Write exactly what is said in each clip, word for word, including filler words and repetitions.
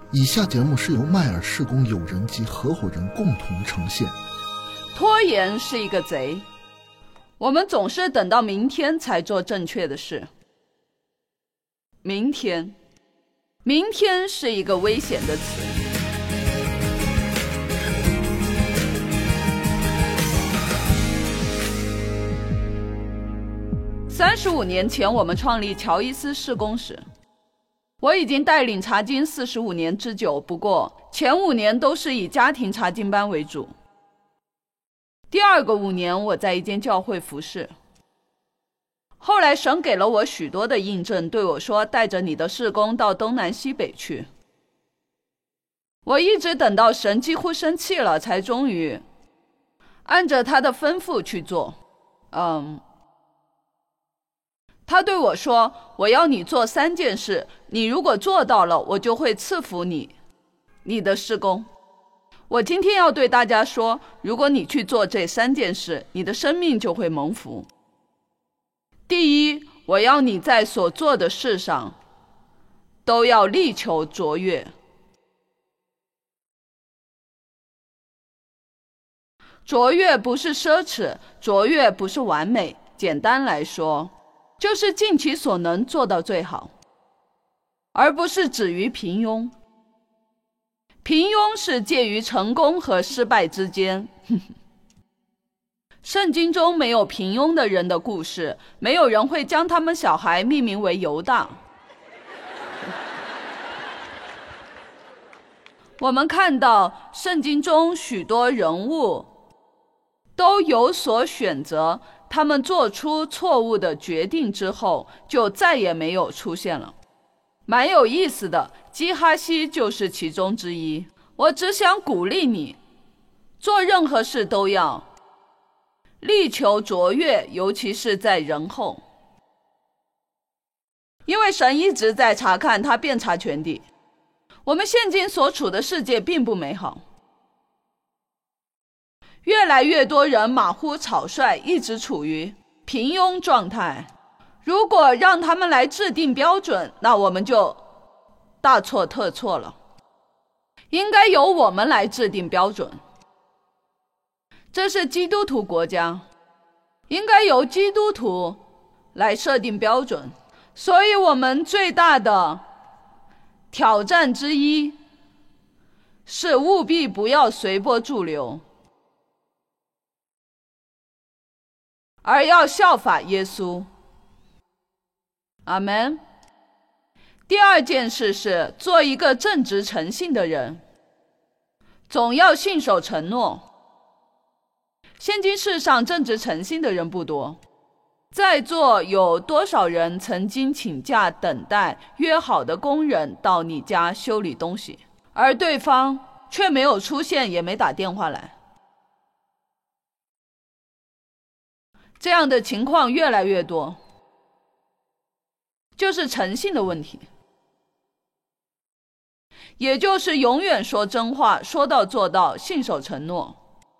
以下节目是由麦尔施工友人及合伙人共同呈现。 拖延是一个贼，我们总是等到明天才做正确的事。明天，明天是一个危险的词。三十五年前，我们创立乔伊斯施工时，我已经带领查经四十五年之久，不过前五年都是以家庭查经班为主。第二个五年，我在一间教会服侍。后来神给了我许多的印证，对我说，带着你的事工到东南西北去。我一直等到神几乎生气了，才终于按着他的吩咐去做。嗯，他对我说，我要你做三件事，你如果做到了，我就会赐福你，你的事工。我今天要对大家说，如果你去做这三件事，你的生命就会蒙福。第一，我要你在所做的事上都要力求卓越。卓越不是奢侈，卓越不是完美，简单来说，就是尽其所能做到最好，而不是止于平庸。平庸是介于成功和失败之间。圣经中没有平庸的人的故事，没有人会将他们小孩命名为犹大。我们看到圣经中许多人物都有所选择，他们做出错误的决定之后，就再也没有出现了。蛮有意思的，基哈西就是其中之一。我只想鼓励你，做任何事都要力求卓越，尤其是在人后。因为神一直在查看，他遍察全地。我们现今所处的世界并不美好，越来越多人马虎草率，一直处于平庸状态。如果让他们来制定标准，那我们就大错特错了。应该由我们来制定标准。这是基督徒国家，应该由基督徒来设定标准。所以我们最大的挑战之一是务必不要随波逐流，而要效法耶稣。阿们。第二件事是做一个正直诚信的人，总要信守承诺。现今世上正直诚信的人不多，在座有多少人曾经请假等待约好的工人到你家修理东西，而对方却没有出现，也没打电话来？这样的情况越来越多，就是诚信的问题，也就是永远说真话，说到做到，信守承诺。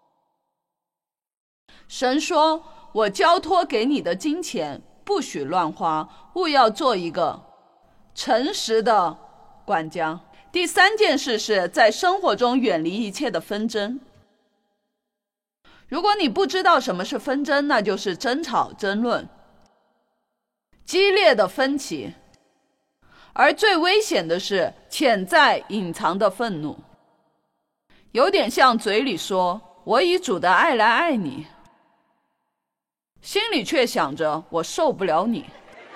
神说，我交托给你的金钱不许乱花，务要做一个诚实的管家。第三件事是在生活中远离一切的纷争。如果你不知道什么是纷争，那就是争吵、争论、激烈的分歧，而最危险的是潜在隐藏的愤怒，有点像嘴里说我以主的爱来爱你，心里却想着我受不了你。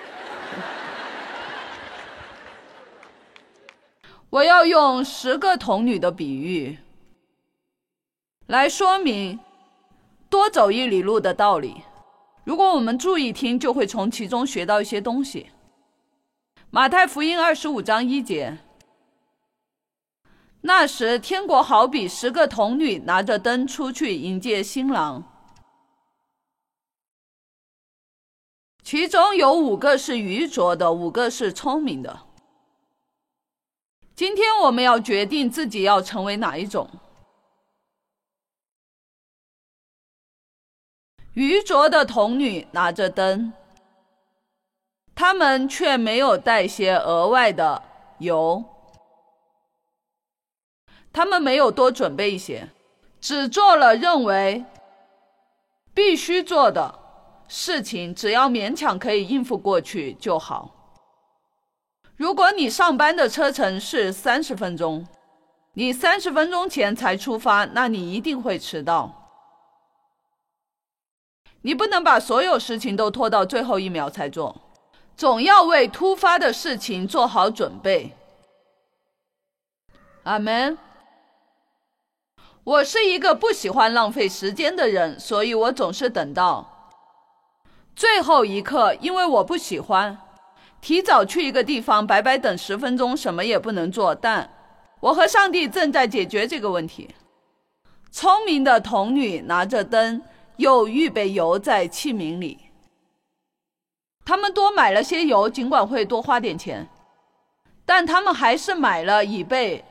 我要用十个童女的比喻来说明多走一里路的道理。如果我们注意听，就会从其中学到一些东西。马太福音二十五章一节，那时天国好比十个童女拿着灯出去迎接新郎，其中有五个是愚拙的，五个是聪明的。今天我们要决定自己要成为哪一种。愚拙的童女拿着灯，他们却没有带些额外的油， 他们没有多准备一些，只做了认为必须做的事情，只要勉强可以应付过去就好。如果你上班的车程是三十分钟，你三十分钟前才出发，那你一定会迟到。你不能把所有事情都拖到最后一秒才做，总要为突发的事情做好准备。阿们。我是一个不喜欢浪费时间的人，所以我总是等到最后一刻，因为我不喜欢提早去一个地方白白等十分钟什么也不能做。但我和上帝正在解决这个问题。聪明的童女拿着灯，又预备油在器皿里。他们多买了些油，尽管会多花点钱，但他们还是买了以备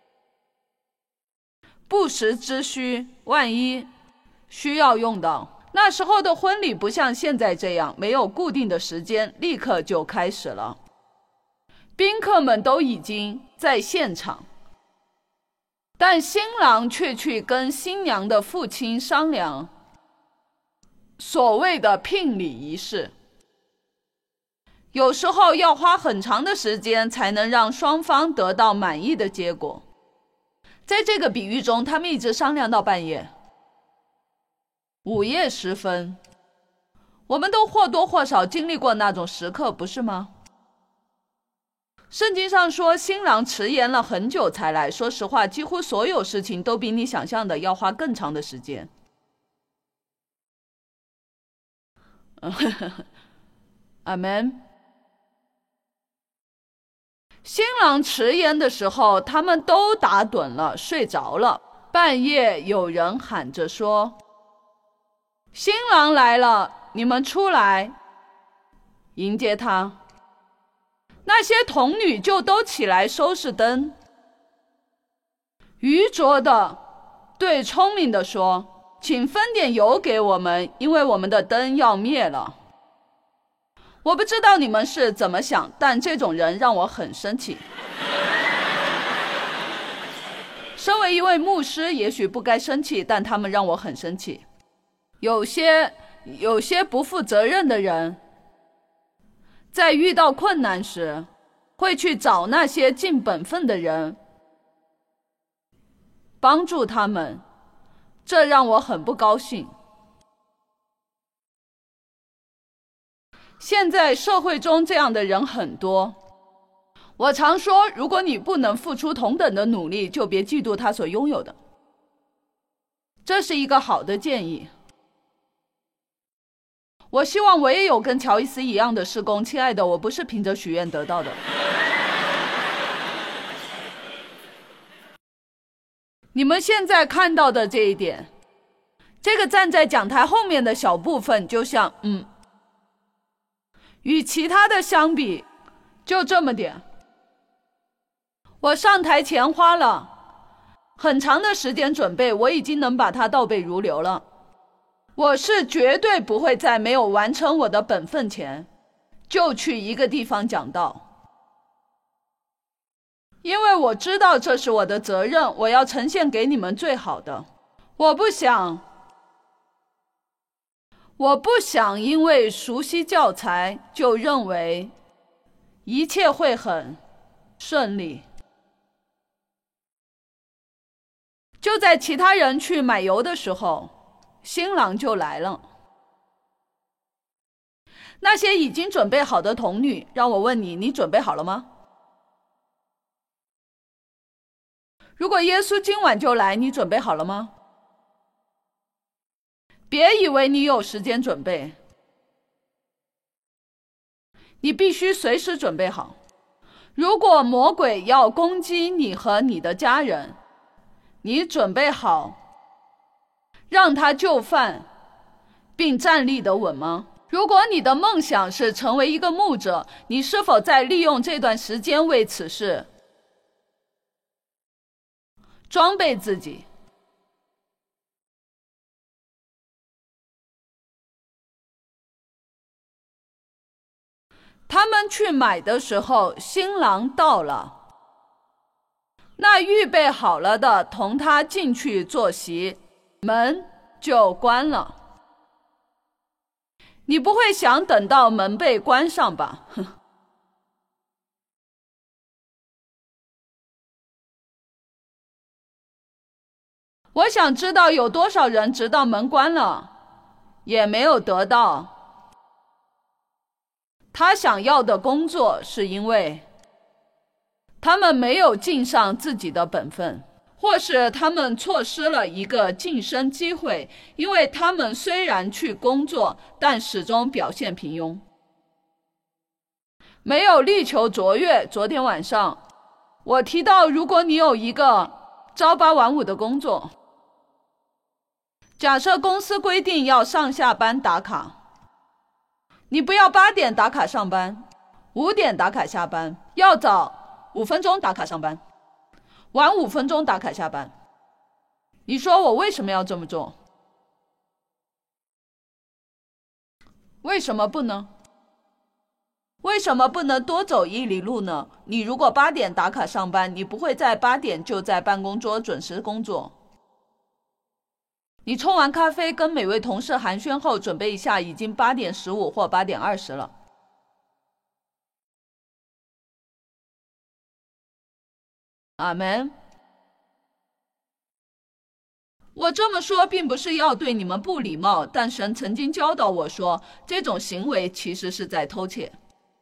不时之需，万一需要用到。那时候的婚礼不像现在这样没有固定的时间，立刻就开始了。宾客们都已经在现场，但新郎却去跟新娘的父亲商量所谓的聘礼仪式。有时候要花很长的时间才能让双方得到满意的结果。在这个比喻中，他们一直商量到半夜，午夜时分。我们都或多或少经历过那种时刻，不是吗？圣经上说，新郎迟延了很久才来。说实话，几乎所有事情都比你想象的要花更长的时间。阿们。新郎迟延的时候，他们都打盹了，睡着了。半夜有人喊着说，新郎来了，你们出来迎接他。那些童女就都起来收拾灯。愚拙的对聪明的说，请分点油给我们，因为我们的灯要灭了。我不知道你们是怎么想，但这种人让我很生气。身为一位牧师，也许不该生气，但他们让我很生气。有些有些不负责任的人，在遇到困难时，会去找那些尽本分的人，帮助他们，这让我很不高兴。现在社会中这样的人很多。我常说，如果你不能付出同等的努力，就别嫉妒他所拥有的。这是一个好的建议。我希望我也有跟乔伊斯一样的事工，亲爱的，我不是凭着许愿得到的。你们现在看到的这一点，这个站在讲台后面的小部分，就像嗯，与其他的相比，就这么点。我上台前花了很长的时间准备，我已经能把它倒背如流了。我是绝对不会在没有完成我的本分前就去一个地方讲道，因为我知道这是我的责任，我要呈现给你们最好的。我不想我不想因为熟悉教材就认为一切会很顺利。就在其他人去买油的时候，新郎就来了。那些已经准备好的童女，让我问你，你准备好了吗？如果耶稣今晚就来，你准备好了吗？别以为你有时间准备，你必须随时准备好。如果魔鬼要攻击你和你的家人，你准备好让他就范并站立得稳吗？如果你的梦想是成为一个牧者，你是否在利用这段时间为此事装备自己？他们去买的时候，新郎到了。那那预备好了的同他进去坐席，门就关了。你不会想等到门被关上吧？我想知道有多少人直到门关了也没有得到他想要的工作，是因为他们没有尽上自己的本分，或是他们错失了一个晋升机会，因为他们虽然去工作，但始终表现平庸，没有力求卓越。昨天晚上我提到，如果你有一个朝八晚五的工作，假设公司规定要上下班打卡，你不要八点打卡上班，五点打卡下班，要早五分钟打卡上班，晚五分钟打卡下班。你说我为什么要这么做？为什么不呢？为什么不能多走一里路呢？你如果八点打卡上班，你不会在八点就在办公桌准时工作。你冲完咖啡跟每位同事寒暄后，准备一下，已经八点十五或八点二十了。阿们。我这么说并不是要对你们不礼貌，但神曾经教导我说，这种行为其实是在偷窃。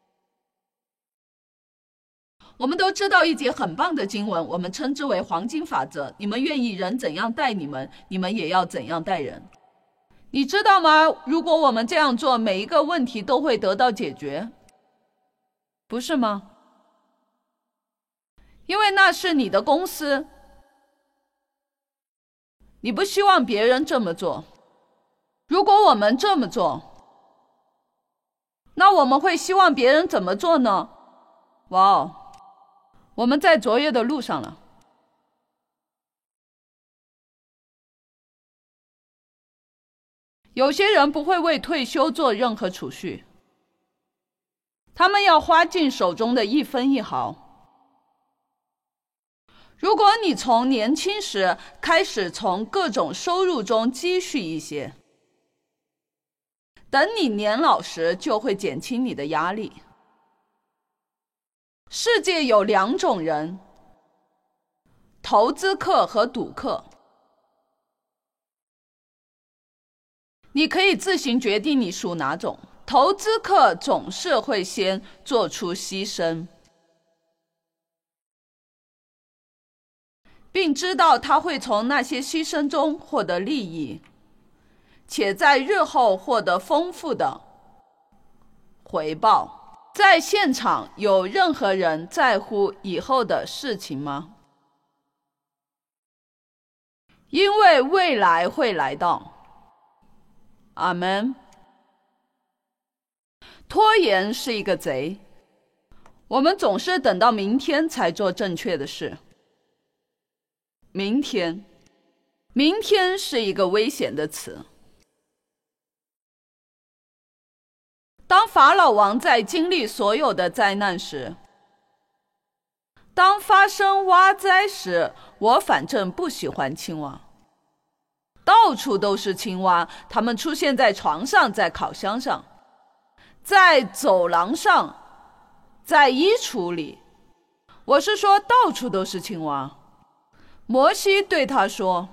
我们都知道一节很棒的经文，我们称之为黄金法则，你们愿意人怎样待你们，你们也要怎样待人。你知道吗？如果我们这样做，每一个问题都会得到解决，不是吗？因为那是你的公司，你不希望别人这么做。如果我们这么做，那我们会希望别人怎么做呢？哇哦，我们在卓越的路上了。有些人不会为退休做任何储蓄，他们要花尽手中的一分一毫。如果你从年轻时开始从各种收入中积蓄一些，等你年老时就会减轻你的压力。世界有两种人，投资客和赌客。你可以自行决定你属哪种。投资客总是会先做出牺牲，并知道他会从那些牺牲中获得利益，且在日后获得丰富的回报。在现场有任何人在乎以后的事情吗？因为未来会来到。阿们。拖延是一个贼，我们总是等到明天才做正确的事。明天，明天是一个危险的词。当法老王在经历所有的灾难时，当发生蛙灾时，我反正不喜欢青蛙。到处都是青蛙，它们出现在床上，在烤箱上，在走廊上，在衣橱里。我是说，到处都是青蛙。摩西对他说：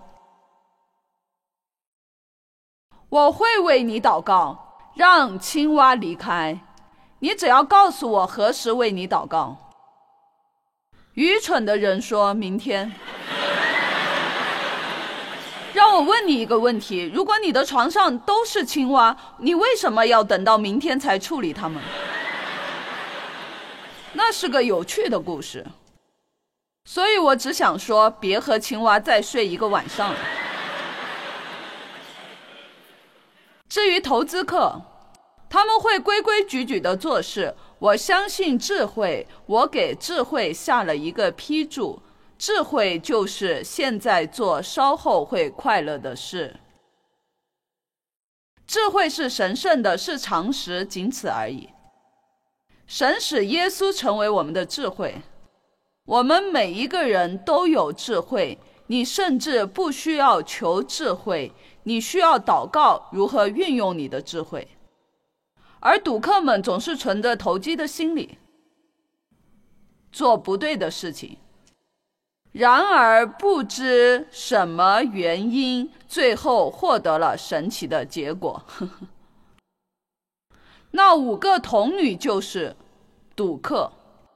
我会为你祷告，让青蛙离开，你只要告诉我何时为你祷告。愚蠢的人说：明天。让我问你一个问题，如果你的床上都是青蛙，你为什么要等到明天才处理它们？那是个有趣的故事，所以我只想说，别和青蛙再睡一个晚上了。至于投资客，他们会规规矩矩地做事。我相信智慧，我给智慧下了一个批注，智慧就是现在做，稍后会快乐的事。智慧是神圣的，是常识，仅此而已。神使耶稣成为我们的智慧， 我们每一个人都有智慧，你甚至不需要求智慧，你需要祷告如何运用你的智慧。而赌客们总是存着投机的心理，做不对的事情，然而不知什么原因，最后获得了神奇的结果。那五个童女就是赌客，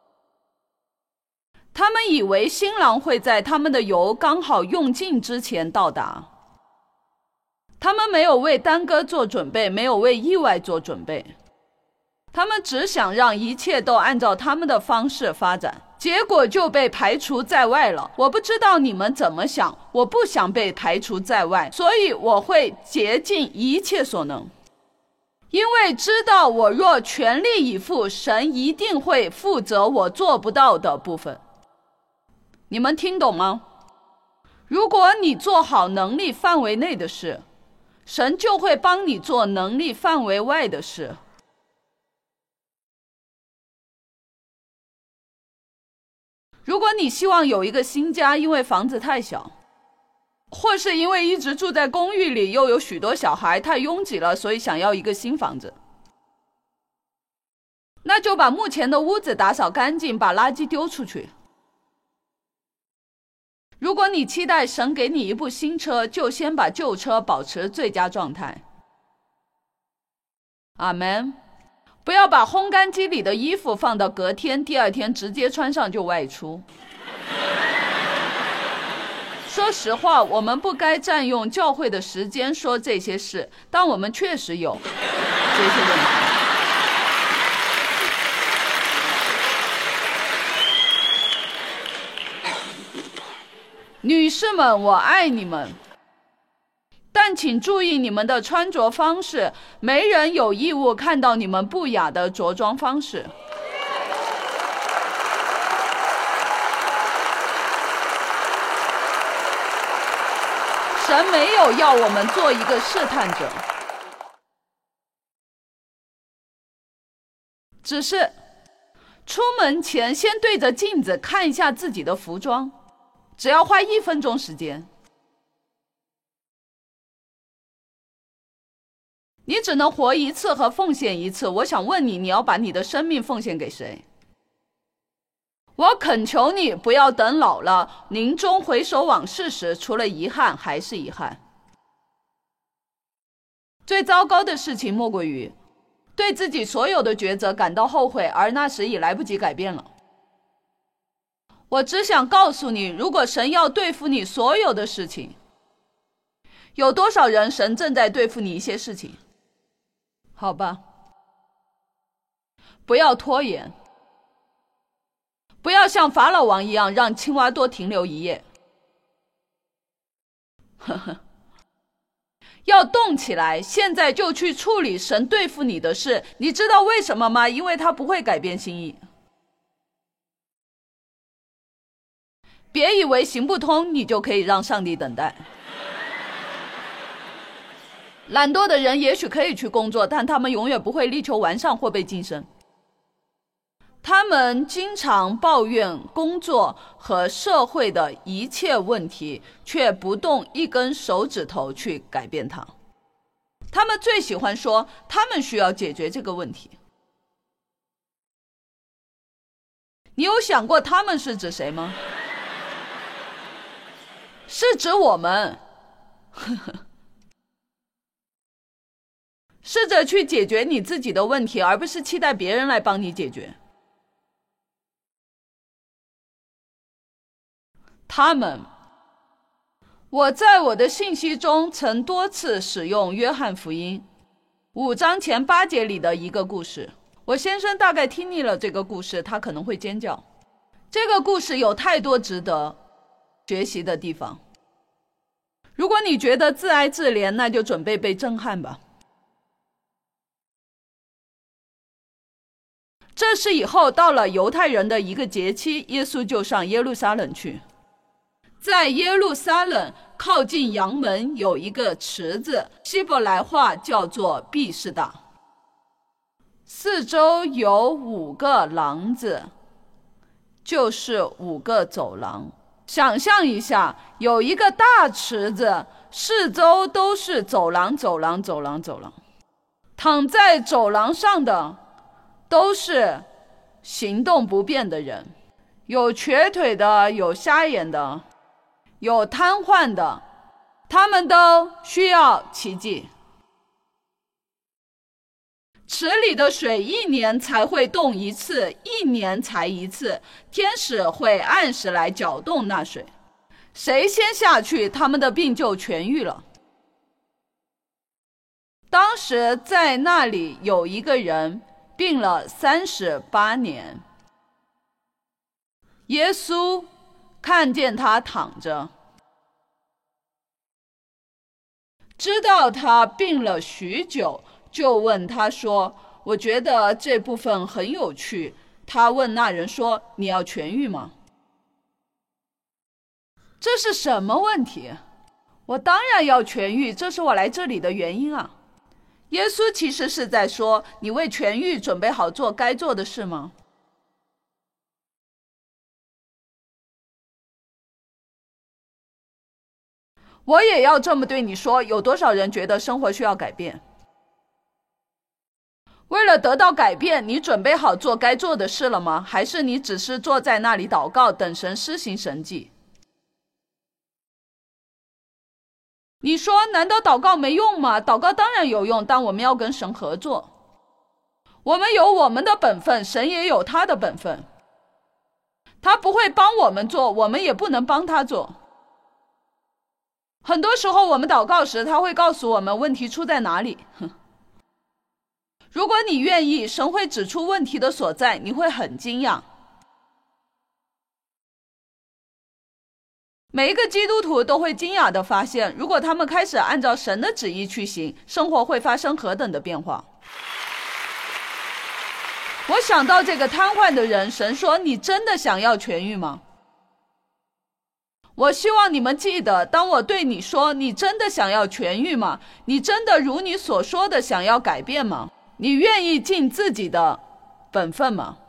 他们以为新郎会在他们的油刚好用尽之前到达，他们没有为耽搁做准备，没有为意外做准备，他们只想让一切都按照他们的方式发展，结果就被排除在外了。我不知道你们怎么想，我不想被排除在外，所以我会竭尽一切所能，因为知道我若全力以赴，神一定会负责我做不到的部分。你们听懂吗？如果你做好能力范围内的事，神就会帮你做能力范围外的事。如果你希望有一个新家，因为房子太小，或是因为一直住在公寓里又有许多小孩太拥挤了，所以想要一个新房子，那就把目前的屋子打扫干净，把垃圾丢出去。如果你期待神给你一部新车，就先把旧车保持最佳状态。阿们。不要把烘干机里的衣服放到隔天，第二天直接穿上就外出。说实话，我们不该占用教会的时间说这些事，但我们确实有这些问题。女士们，我爱你们，但请注意你们的穿着方式，没人有义务看到你们不雅的着装方式。神没有要我们做一个试探者，只是出门前先对着镜子看一下自己的服装，只要花一分钟时间。你只能活一次和奉献一次，我想问你，你要把你的生命奉献给谁？我恳求你不要等老了，临终回首往事时，除了遗憾还是遗憾。最糟糕的事情莫过于对自己所有的抉择感到后悔，而那时已来不及改变了。我只想告诉你，如果神要对付你所有的事情，有多少人神正在对付你一些事情？好吧，不要拖延，不要像法老王一样让青蛙多停留一夜。呵呵，要动起来，现在就去处理神对付你的事。你知道为什么吗？因为他不会改变心意。别以为行不通，你就可以让上帝等待。懒惰的人也许可以去工作，但他们永远不会力求完善或被晋升。他们经常抱怨工作和社会的一切问题，却不动一根手指头去改变它。他们最喜欢说他们需要解决这个问题。你有想过他们是指谁吗？是指我们。呵呵，试着去解决你自己的问题，而不是期待别人来帮你解决。他们，我在我的信息中曾多次使用约翰福音五章前八节里的一个故事。我先生大概听腻了这个故事，他可能会尖叫。这个故事有太多值得学习的地方。如果你觉得自哀自怜，那就准备被震撼吧。这是以后到了犹太人的一个节期，耶稣就上耶路撒冷去。在耶路撒冷靠近阳门有一个池子，希伯来话叫做毕士大，四周有五个廊子， 就是五个走廊。想象一下，有一个大池子，四周都是走廊走廊走廊走廊，躺在走廊上的都是行动不便的人，有瘸腿的，有瞎眼的，有瘫痪的，他们都需要奇迹。池里的水一年才会动一次，一年才一次，天使会按时来搅动那水，谁先下去，他们的病就痊愈了。当时在那里有一个人病了三十八年，耶稣看见他躺着，知道他病了许久，就问他说，我觉得这部分很有趣。他问那人说，你要痊愈吗？这是什么问题？我当然要痊愈，这是我来这里的原因啊。耶稣其实是在说，你为痊愈准备好做该做的事吗？我也要这么对你说，有多少人觉得生活需要改变？为了得到改变，你准备好做该做的事了吗？还是你只是坐在那里祷告，等神施行神迹？你说难道祷告没用吗？祷告当然有用，但我们要跟神合作。我们有我们的本分，神也有他的本分。他不会帮我们做，我们也不能帮他做。很多时候我们祷告时，他会告诉我们问题出在哪里。如果你愿意，神会指出问题的所在，你会很惊讶。每一个基督徒都会惊讶地发现，如果他们开始按照神的旨意去行，生活会发生何等的变化。我想到这个瘫痪的人，神说，你真的想要痊愈吗？我希望你们记得，当我对你说，你真的想要痊愈吗？你真的如你所说的想要改变吗？你愿意尽自己的本分吗？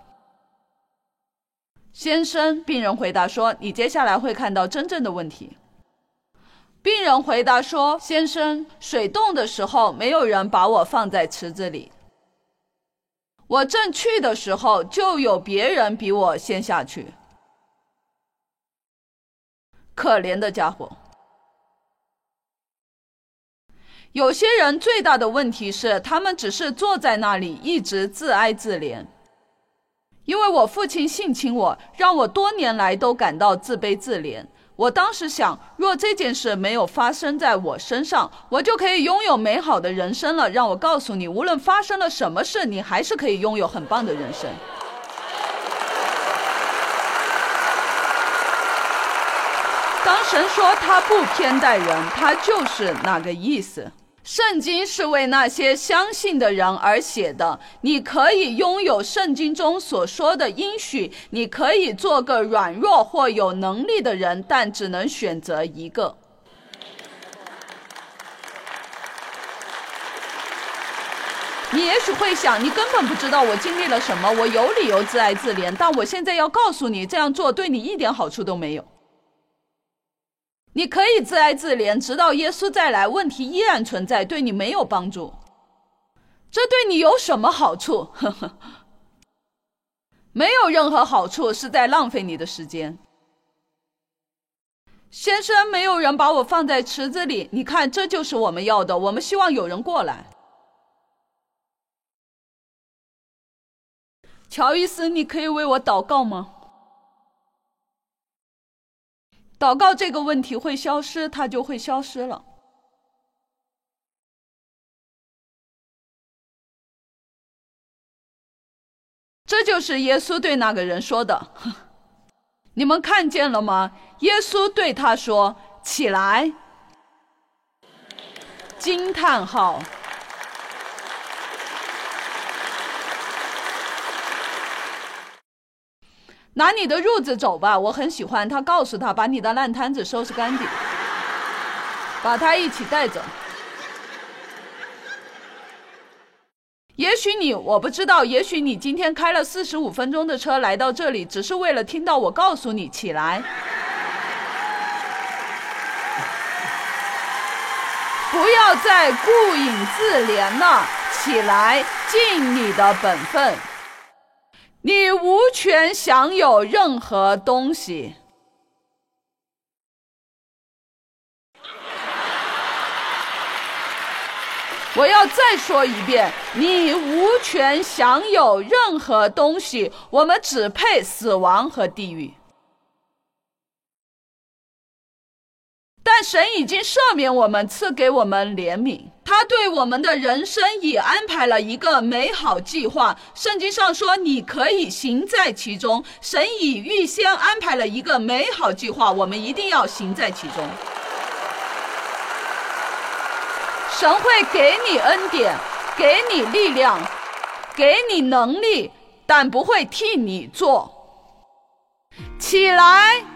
先生，病人回答说，你接下来会看到真正的问题。病人回答说，先生，水动的时候没有人把我放在池子里，我正去的时候就有别人比我先下去。可怜的家伙。有些人最大的问题是，他们只是坐在那里一直自哀自怜。因为我父亲性侵我，让我多年来都感到自卑自怜。我当时想，若这件事没有发生在我身上，我就可以拥有美好的人生了。让我告诉你，无论发生了什么事，你还是可以拥有很棒的人生。当神说他不偏待人，他就是那个意思。圣经是为那些相信的人而写的，你可以拥有圣经中所说的应许，你可以做个软弱或有能力的人，但只能选择一个。你也许会想，你根本不知道我经历了什么，我有理由自哀自怜，但我现在要告诉你，这样做对你一点好处都没有。你可以自哀自怜，直到耶稣再来，问题依然存在，对你没有帮助。这对你有什么好处？呵呵，没有任何好处，是在浪费你的时间。先生，没有人把我放在池子里，你看，这就是我们要的，我们希望有人过来。乔伊斯，你可以为我祷告吗？祷告这个问题会消失，它就会消失了。这就是耶稣对那个人说的。你们看见了吗？耶稣对他说，起来。惊叹号。拿你的褥子走吧，我很喜欢。他告诉他，把你的烂摊子收拾干净，把他一起带走。 也许你，我不知道，也许你今天开了四十五分钟的车来到这里，只是为了听到我告诉你起来。不要再顾影自怜了，起来，尽你的本分。你无权享有任何东西。我要再说一遍，你无权享有任何东西，我们只配死亡和地狱。但神已经赦免我们，赐给我们怜悯，他对我们的人生已安排了一个美好计划。圣经上说你可以行在其中，神已预先安排了一个美好计划，我们一定要行在其中。神会给你恩典，给你力量，给你能力，但不会替你做。起来！